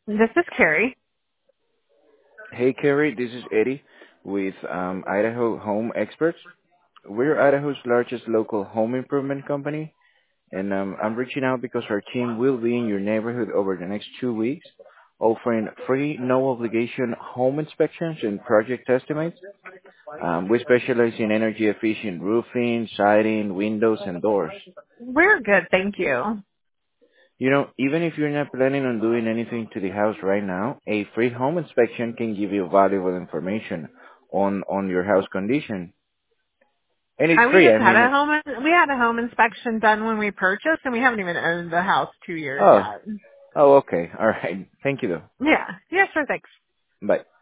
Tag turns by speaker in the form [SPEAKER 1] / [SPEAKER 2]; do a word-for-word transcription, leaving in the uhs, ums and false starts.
[SPEAKER 1] This is Carrie.
[SPEAKER 2] Hey, Kerry, this is Eddie with um, Idaho Home Experts. We're Idaho's largest local home improvement company, and um, I'm reaching out because our team will be in your neighborhood over the next two weeks, offering free, no obligation home inspections and project estimates. Um, we specialize in energy efficient roofing, siding, windows, and doors.
[SPEAKER 1] We're good, thank you.
[SPEAKER 2] You know, even if you're not planning on doing anything to the house right now, a free home inspection can give you valuable information on on your house condition. And it's
[SPEAKER 1] Uh, we
[SPEAKER 2] free.
[SPEAKER 1] just
[SPEAKER 2] I
[SPEAKER 1] had
[SPEAKER 2] mean,
[SPEAKER 1] a home we had a home inspection done when we purchased, and we haven't even owned the house two years
[SPEAKER 2] oh,
[SPEAKER 1] yet.
[SPEAKER 2] oh, okay. All right. Thank you, though.
[SPEAKER 1] Yeah, yeah, sure, thanks.
[SPEAKER 2] Bye.